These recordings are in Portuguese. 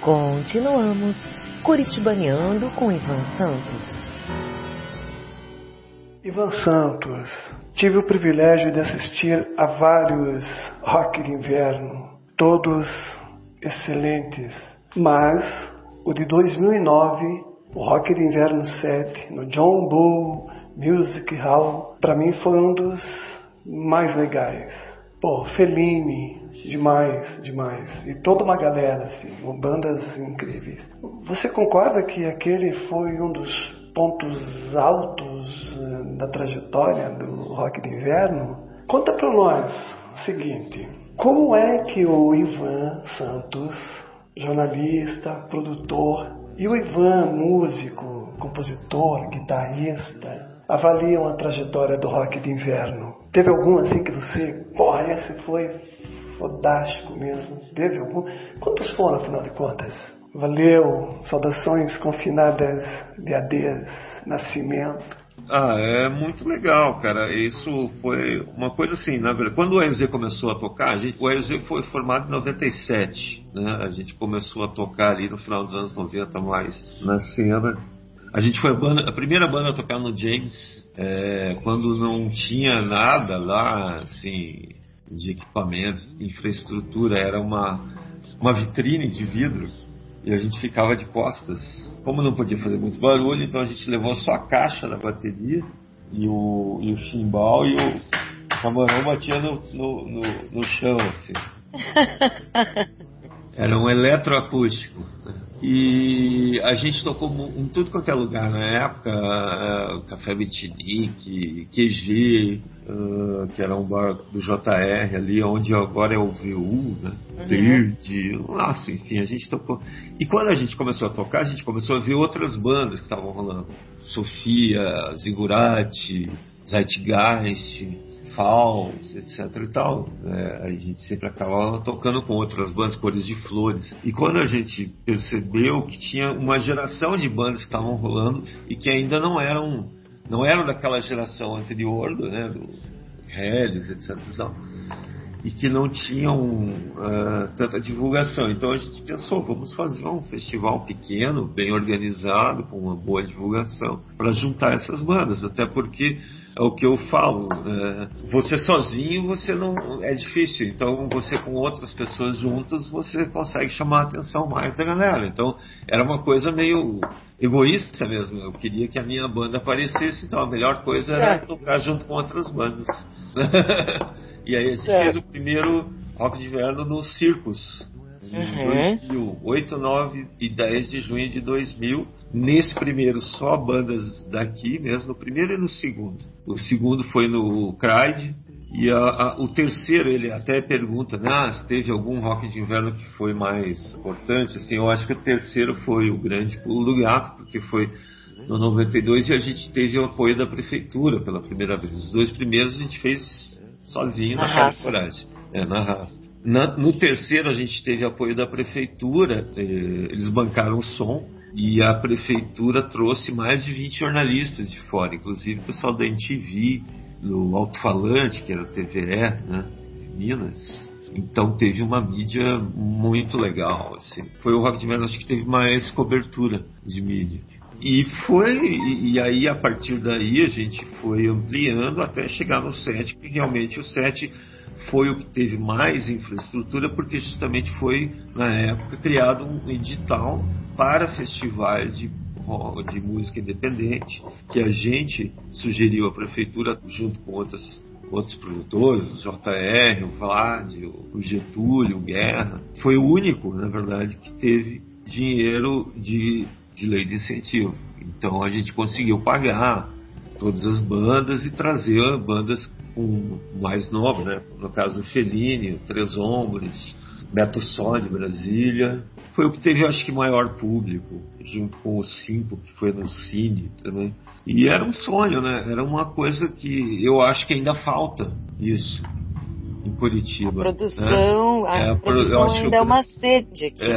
Continuamos curitibaneando com Ivan Santos. Ivan Santos, tive o privilégio de assistir a vários rock de inverno, todos excelentes, mas o de 2009, o Rock de Inverno 7, no John Bull Music Hall, para mim foi um dos mais legais. Fellini, demais. E toda uma galera, assim, bandas incríveis. Você concorda que aquele foi um dos pontos altos da trajetória do Rock de Inverno? Conta para nós o seguinte, como é que o Ivan Santos, jornalista, produtor, e o Ivan, músico, compositor, guitarrista, avaliam a trajetória do Rock de Inverno? Teve algum assim que você, esse foi fodástico mesmo? Teve algum? Quantos foram, afinal de contas? Valeu, saudações confinadas de Ades, Nascimento. É muito legal, cara. Isso foi uma coisa assim, na verdade. Quando o EUZ começou a tocar, o EUZ foi formado em 97, né? A gente começou a tocar ali no final dos anos 90 mais na cena. A gente foi a primeira banda a tocar no James, quando não tinha nada lá, assim, de equipamentos, de infraestrutura. Era uma vitrine de vidro e a gente ficava de costas. Como não podia fazer muito barulho, então a gente levou só a caixa da bateria e o chimbal, e o camarão batia no chão, assim. Era um eletroacústico. E a gente tocou em tudo quanto é lugar na época, Café Bitinique, QG, que era um bar do JR ali, onde agora é o VU, né? Verde, nossa, enfim, a gente tocou. E quando a gente começou a tocar, a gente começou a ver outras bandas que estavam rolando. Sofia, Zigurati, Zeitgeist, Falls, etc e tal. A gente sempre acabava tocando com outras bandas, Cores de Flores. E quando a gente percebeu que tinha uma geração de bandas que estavam rolando e que ainda não eram daquela geração anterior, né, do Hellis, etc e tal, e que não tinham tanta divulgação. Então a gente pensou, vamos fazer um festival pequeno, bem organizado, com uma boa divulgação, para juntar essas bandas, até porque é o que eu falo, você sozinho você não é difícil, então você com outras pessoas juntas você consegue chamar a atenção mais da galera. Então era uma coisa meio egoísta mesmo, eu queria que a minha banda aparecesse, então a melhor coisa era tocar junto com outras bandas. E aí a gente fez o primeiro Rock de Inverno no Circus em 2000, 8, 9 e 10 de junho de 2000. Nesse primeiro, só bandas daqui mesmo, no primeiro e no segundo. O segundo foi no Cride. E o terceiro, ele até pergunta, né, se teve algum Rock de Inverno que foi mais importante. Assim, eu acho que o terceiro foi o Grande Pulo do Gato, porque foi no 92 e a gente teve o apoio da prefeitura pela primeira vez. Os dois primeiros a gente fez sozinho, na cara de coragem, na raça. No terceiro a gente teve apoio da prefeitura, eles bancaram o som. E a prefeitura trouxe mais de 20 jornalistas de fora, inclusive o pessoal da MTV, do Alto-Falante, que era a TVE, né, de Minas. Então teve uma mídia muito legal, assim. Foi o Rock de Inverno, acho que teve mais cobertura de mídia. E aí, a partir daí, a gente foi ampliando até chegar no 7, que realmente o 7 foi o que teve mais infraestrutura, porque justamente foi, na época, criado um edital para festivais de música independente, que a gente sugeriu à prefeitura, junto com outros produtores, o JR, o Vlad, o Getúlio, o Guerra. Foi o único, na verdade, que teve dinheiro de lei de incentivo. Então a gente conseguiu pagar todas as bandas e trazer bandas com mais novas, né? No caso do Fellini, o Três Hombres, Beto Só de Brasília. Foi o que teve, acho que, maior público, junto com o Simpo, que foi no Cine também. E era um sonho, né? Era uma coisa que eu acho que ainda falta isso em Curitiba. A produção, né? a produção ainda é uma sede aqui.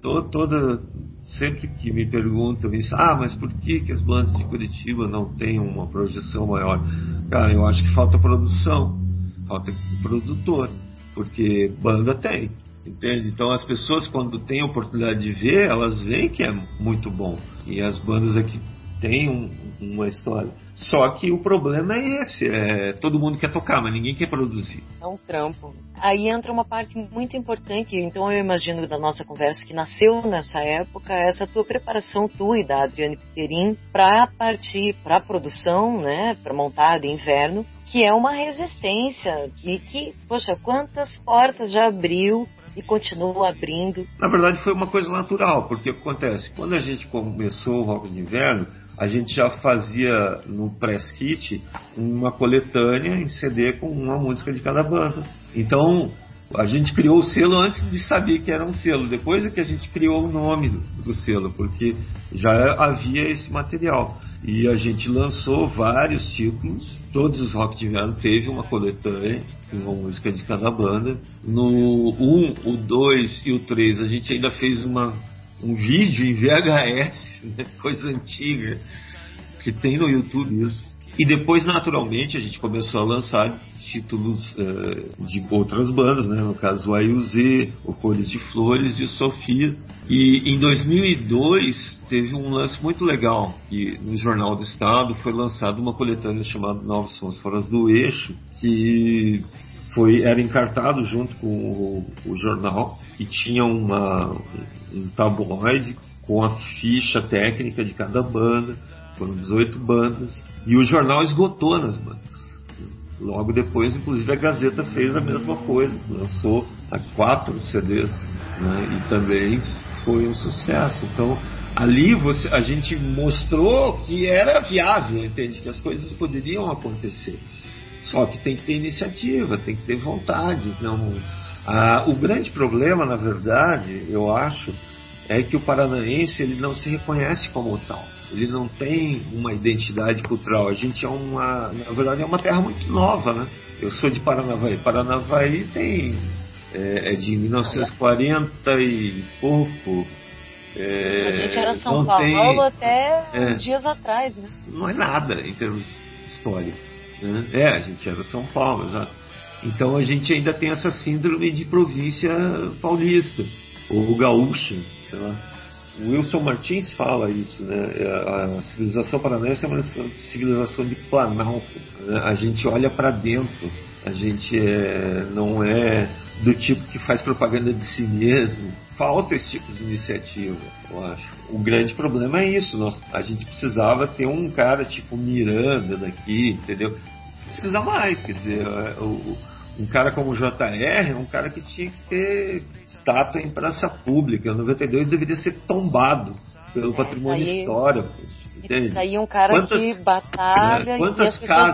Sempre que me perguntam isso, mas por que as bandas de Curitiba não têm uma projeção maior? Cara, eu acho que falta produção, falta produtor, porque banda tem. entende? Então as pessoas, quando têm a oportunidade de ver, elas veem que é muito bom. E as bandas aqui têm uma história. Só que o problema é esse, todo mundo quer tocar, mas ninguém quer produzir. É um trampo. Aí entra uma parte muito importante, então eu imagino da nossa conversa que nasceu nessa época, essa tua preparação, tua e da Adriane Perin, para partir para a produção, né, para montar de inverno, que é uma resistência, que, poxa, quantas portas já abriu e continua abrindo. Na verdade foi uma coisa natural, porque o que acontece? Quando a gente começou o Rock de Inverno, a gente já fazia no press kit uma coletânea em CD com uma música de cada banda. Então a gente criou o selo antes de saber que era um selo. Depois é que a gente criou o nome do selo, porque já havia esse material. E a gente lançou vários títulos. Todos os Rock de Inverno teve uma coletânea com uma música de cada banda. No 1, o 2 e o 3 a gente ainda fez um vídeo em VHS, né? Coisa antiga, que tem no YouTube isso. E depois, naturalmente, a gente começou a lançar títulos de outras bandas, né? No caso o AUZ, o Cores de Flores e o Sofia. E em 2002 teve um lance muito legal, que no Jornal do Estado foi lançada uma coletânea chamada Novos Sons Fora do Eixo, que era encartado junto com o jornal e tinha um tabloide com a ficha técnica de cada banda. Foram 18 bandas e o jornal esgotou nas bandas. Logo depois, inclusive, a Gazeta fez a mesma coisa, lançou 4 CDs, né? E também foi um sucesso. Então ali a gente mostrou que era viável, entende? Que as coisas poderiam acontecer. Só que tem que ter iniciativa, tem que ter vontade. O grande problema, na verdade, eu acho, é que o paranaense ele não se reconhece como tal. Ele não tem uma identidade cultural. A gente na verdade, é uma terra muito nova, né? Eu sou de Paranavaí. Paranavaí é de 1940 e pouco. A gente era São Paulo até uns dias atrás, né? Não é nada em termos históricos, né? A gente era São Paulo, exato. Então a gente ainda tem essa síndrome de província paulista, ou gaúcha, sei lá. O Wilson Martins fala isso, né? A civilização paranaense é uma civilização de Planalto, né? A gente olha para dentro, a gente não é do tipo que faz propaganda de si mesmo. Falta esse tipo de iniciativa, eu acho. O grande problema é isso. A gente precisava ter um cara tipo Miranda daqui, entendeu? Precisa mais, quer dizer, um cara como o JR é um cara que tinha que ter estátua em praça pública. Em 92 deveria ser tombado pelo patrimônio histórico. Entende? Daí um cara que batalha e as pessoas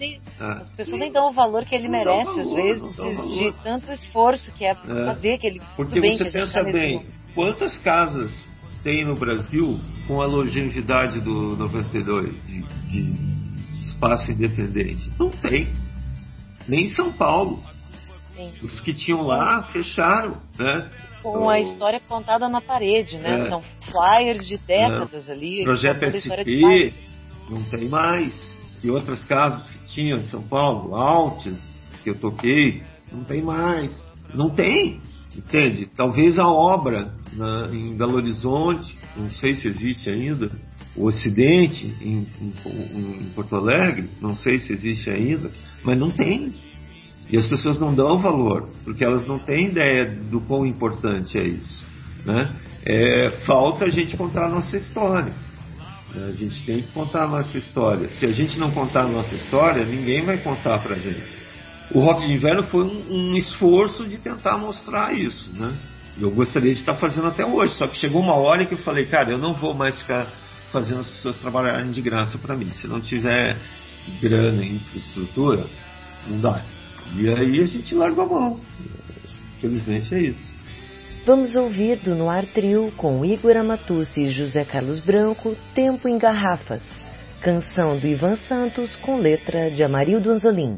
as pessoas nem dão o valor que ele merece, às vezes, de tanto esforço que é para fazer aquele. Porque bem você que pensa bem, quantas casas tem no Brasil com a longevidade do 92 de espaço independente? Não tem. Nem em São Paulo. Sim. Os que tinham lá fecharam, né? Com a história contada na parede, né? São flyers de décadas ali. Projeto SP não tem mais. E outras casas que tinham em São Paulo, Altes, que eu toquei, não tem mais. Não tem, entende? Talvez a obra em Belo Horizonte, não sei se existe ainda, o Ocidente, em Porto Alegre, não sei se existe ainda, mas não tem. E as pessoas não dão valor, porque elas não têm ideia do quão importante é isso, né? Falta a gente contar a nossa história, né? A gente tem que contar a nossa história. Se a gente não contar a nossa história, ninguém vai contar pra gente. O Rock de Inverno foi um esforço de tentar mostrar isso, né? Eu gostaria de estar fazendo até hoje, só que chegou uma hora que eu falei, cara, eu não vou mais ficar fazendo as pessoas trabalharem de graça para mim. Se não tiver grana e infraestrutura, não dá. E aí a gente larga a mão. Felizmente é isso. Vamos ouvir do Noir Trio com Igor Amatussi e José Carlos Branco, Tempo em Garrafas. Canção do Ivan Santos com letra de Amarildo Anzolim.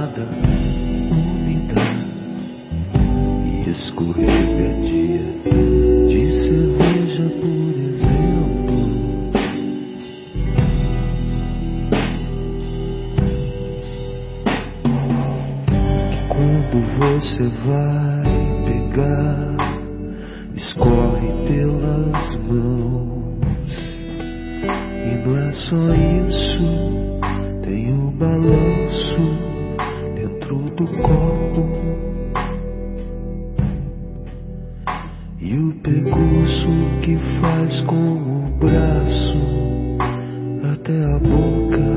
gelada, úmida e escorregadia de cerveja, por exemplo. Que quando você vai pegar, escorre pelas mãos. E não é só isso, tem o balanço dentro do copo e o percurso que faz com o braço até a boca.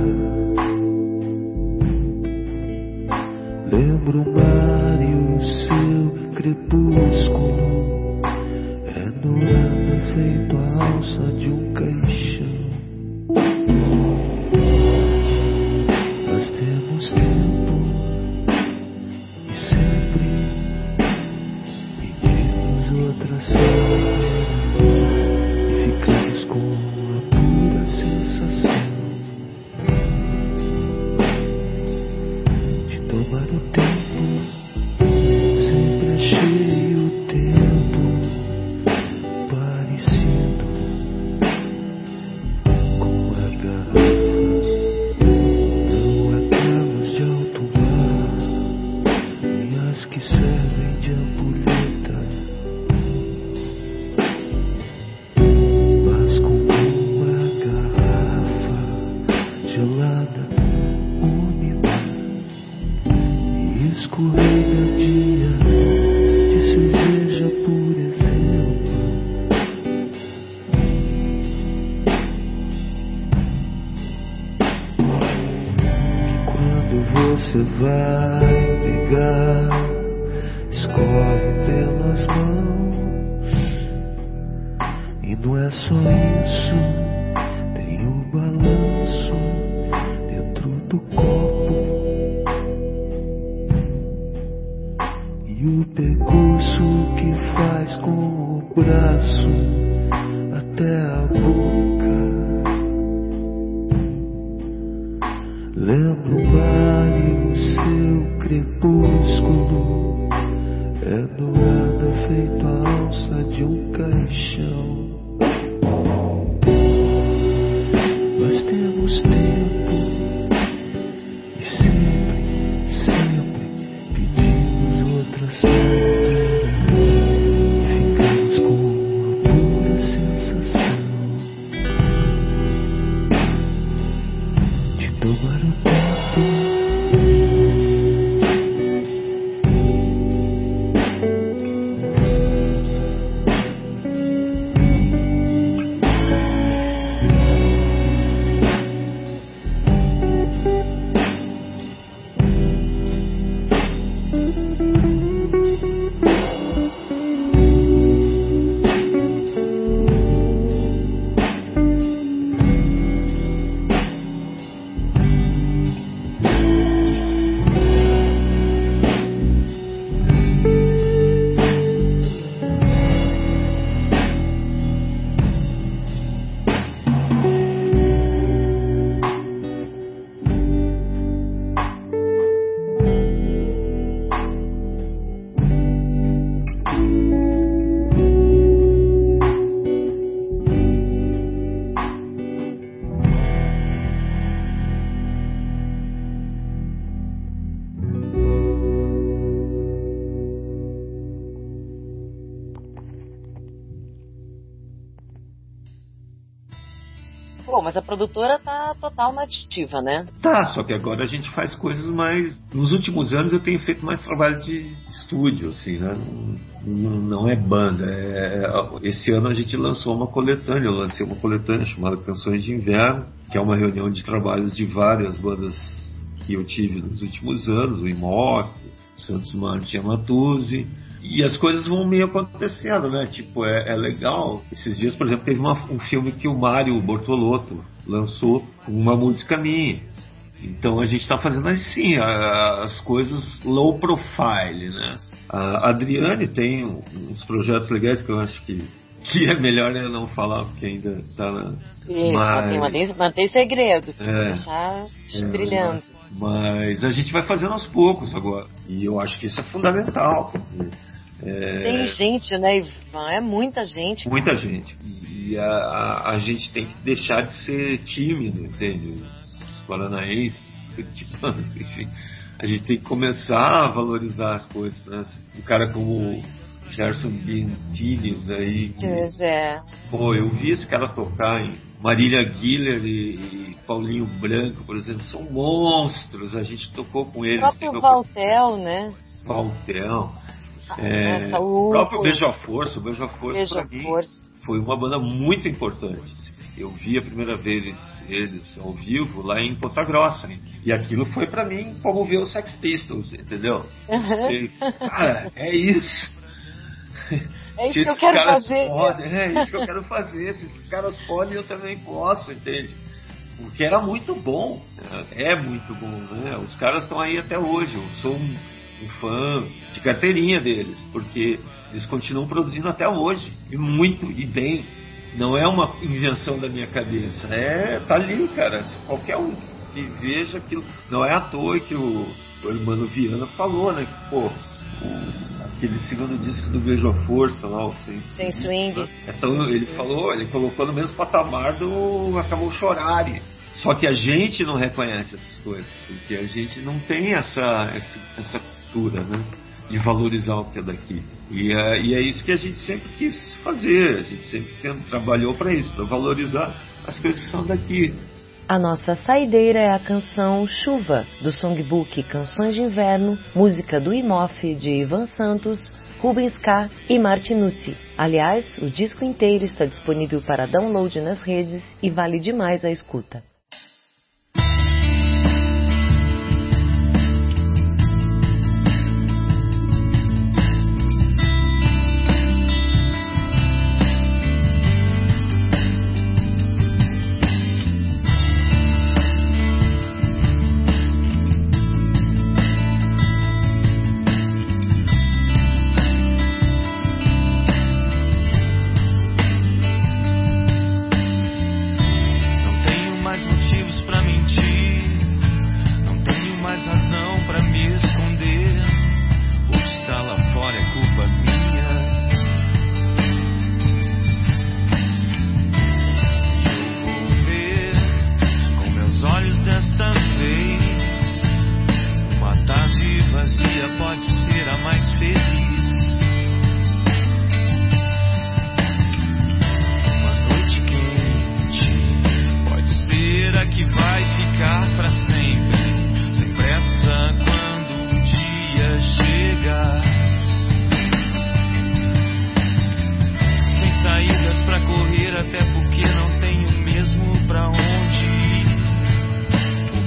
Lembro o mar e o seu crepúsculo, é dourado feito a alça de um caixão. Nós temos tempo e sempre pedimos outra cena e ficamos com a pura sensação de tomar o tempo. Sempre achei o tempo parecido com a garrafa, não aquelas de alto mar, nem as que servem de ampulheta, mas com uma garrafa gelada, úmida e escorregadia de cerveja, por exemplo. Quando você vai pegar, escorre pelas mãos. E não é só isso, tem o balanço dentro do copo e o percurso que faz com o braço até a boca. Lembro o mar e o seu crepúsculo, é dourada feito a alça de um caixão. Nós temos tempo e sempre pedimos outra cena e ficamos com a pura sensação de tomar o tempo. Bom, mas a produtora tá total na ativa, né? Tá, só que agora a gente faz coisas mais... Nos últimos anos eu tenho feito mais trabalho de estúdio, assim, né? Não é banda. Esse ano a gente lançou uma coletânea, eu lancei uma coletânea chamada Canções de Inverno, que é uma reunião de trabalhos de várias bandas que eu tive nos últimos anos, o Imoc, Santos Marte e Amatuzzi. E as coisas vão meio acontecendo, né? Tipo, é legal. Esses dias, por exemplo, teve um filme que o Mário Bortolotto lançou com uma música minha. Então a gente está fazendo assim, as coisas low profile, né? A Adriane tem uns projetos legais que eu acho que é melhor eu não falar, porque ainda está na... Isso, mantém segredo. Deixar brilhando. Mas a gente vai fazendo aos poucos agora. E eu acho que isso é fundamental. Quer dizer, tem gente, né, Ivan? É muita gente. Muita gente. E a gente tem que deixar de ser tímido, entende? Os paranaenses, curitibanos, enfim. A gente tem que começar a valorizar as coisas, né? Um cara como Gerson Bentines aí. Pô, eu vi esse cara tocar em Marília Guiller e Paulinho Branco, por exemplo, são monstros. A gente tocou com eles. O próprio Valtel, né? Valtel. O próprio Beija-Força. O Beija-Força pra mim foi uma banda muito importante. Eu vi a primeira vez eles ao vivo lá em Ponta Grossa. E aquilo foi pra mim como ver os Sex Pistols, entendeu? E, cara, é isso. É isso que eu quero fazer. É isso que eu quero fazer. Se esses caras podem, eu também posso, entende? Porque era muito bom. É muito bom, né? Os caras estão aí até hoje. Eu sou um fã de carteirinha deles, porque eles continuam produzindo até hoje. E muito, e bem. Não é uma invenção da minha cabeça. Tá ali, cara. Se qualquer um que veja aquilo. Não é à toa que o Hermano Viana falou, né? Que, pô, aquele segundo disco do Beija-Força lá, o Sem Swing. Então ele falou, ele colocou no mesmo patamar do Acabou Chorare. Só que a gente não reconhece essas coisas, porque a gente não tem essa cultura, né, de valorizar o que é daqui. E é isso que a gente sempre quis fazer, a gente sempre trabalhou para isso, para valorizar as coisas que são daqui. A nossa saideira é a canção Chuva, do songbook Canções de Inverno, música do Imof de Ivan Santos, Rubens K. e Martinucci. Aliás, o disco inteiro está disponível para download nas redes e vale demais a escuta.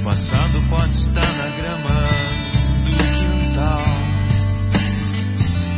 Pode estar na grama do quintal.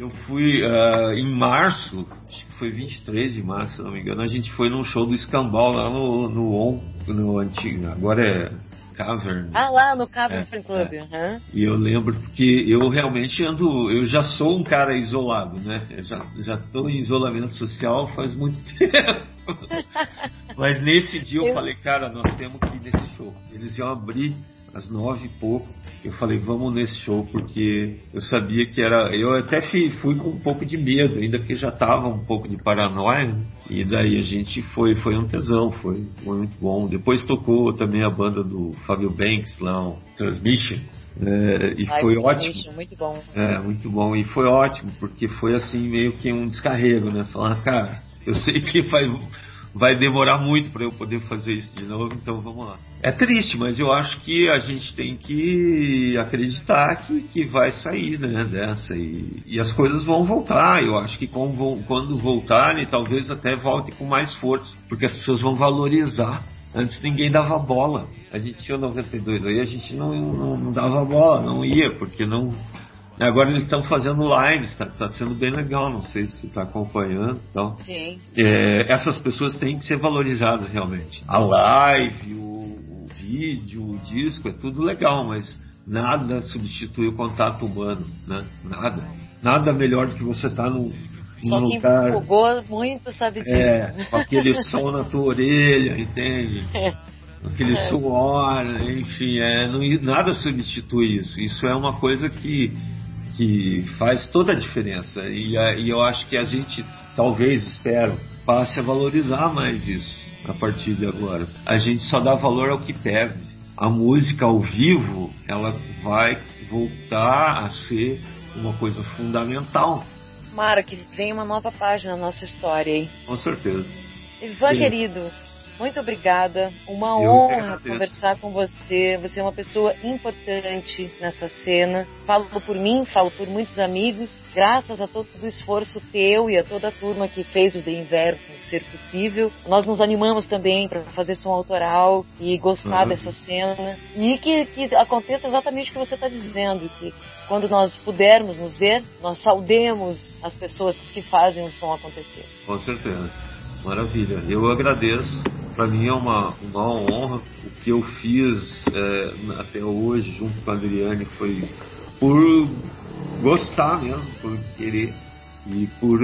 Eu fui em março, acho que foi 23 de março, se não me engano, a gente foi num show do Escambau lá no antigo, agora é Cavern. Lá no Cavern Club. Uhum. E eu lembro porque eu realmente eu já sou um cara isolado, né? Eu já estou em isolamento social faz muito tempo. Mas nesse dia eu falei, cara, nós temos que ir nesse show. Eles iam abrir às 9 e pouco. Eu falei, vamos nesse show, porque eu sabia que era... Eu até fui com um pouco de medo, ainda que já tava um pouco de paranoia, né? E daí a gente foi um tesão, foi muito bom. Depois tocou também a banda do Fábio Banks, lá, o Transmission, e foi ótimo. Muito bom. Muito bom. E foi ótimo, porque foi assim, meio que um descarrego, né? Falar, cara, eu sei que vai demorar muito para eu poder fazer isso de novo, então vamos lá. É triste, mas eu acho que a gente tem que acreditar que vai sair, né, dessa, e as coisas vão voltar. Eu acho que quando voltarem, talvez até volte com mais força, porque as pessoas vão valorizar. Antes ninguém dava bola. A gente tinha 92 aí, a gente não dava bola, não ia, porque não... Agora eles estão fazendo lives, está sendo bem legal, não sei se você está acompanhando. Então, sim. Essas pessoas têm que ser valorizadas realmente. A live, o vídeo, o disco, é tudo legal, mas nada substitui o contato humano, né? Nada melhor do que você estar num lugar... Só quem empolgou muito sabe disso. Com aquele som na tua orelha, entende? Aquele suor, enfim, nada substitui isso. Isso é uma coisa que faz toda a diferença, e eu acho que a gente, talvez, passe a valorizar mais isso a partir de agora. A gente só dá valor ao que perde. A música ao vivo, ela vai voltar a ser uma coisa fundamental. Mara, que vem uma nova página na nossa história aí. Com certeza. Ivan, querido, muito obrigada. Uma honra conversar com você. Você é uma pessoa importante nessa cena. Falo por mim, falo por muitos amigos. Graças a todo o esforço teu e a toda a turma que fez o The Inverno ser possível. Nós nos animamos também para fazer som autoral e gostar dessa cena. E que aconteça exatamente o que você está dizendo, que quando nós pudermos nos ver, nós saudemos as pessoas que fazem o som acontecer. Com certeza. Maravilha. Eu agradeço. Para mim é uma honra. O que eu fiz até hoje, junto com a Adriane, foi por gostar mesmo, por querer e por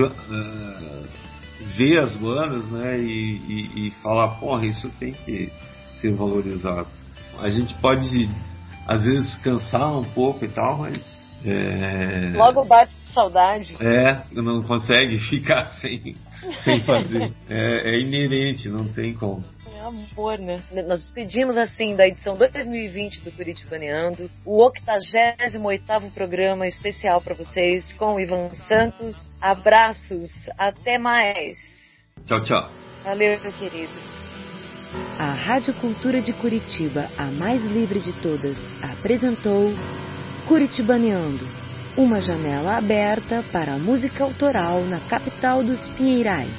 ver as bandas, né, e falar, porra, isso tem que ser valorizado. A gente pode, às vezes, cansar um pouco e tal, mas... Logo bate saudade. Não consegue ficar sem fazer. É inerente, não tem como. É amor, né? Nós pedimos assim da edição 2020 do Curitibaneando, o 88º programa especial para vocês com o Ivan Santos. Abraços, até mais. Tchau, tchau. Valeu, meu querido. A Rádio Cultura de Curitiba, a mais livre de todas, apresentou Curitibaneando, uma janela aberta para a música autoral na capital dos Pinheirais.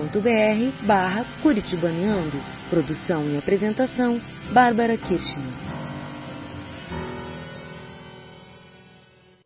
cultura930.com.br/Curitibaneando. Produção e apresentação, Bárbara Kirchner.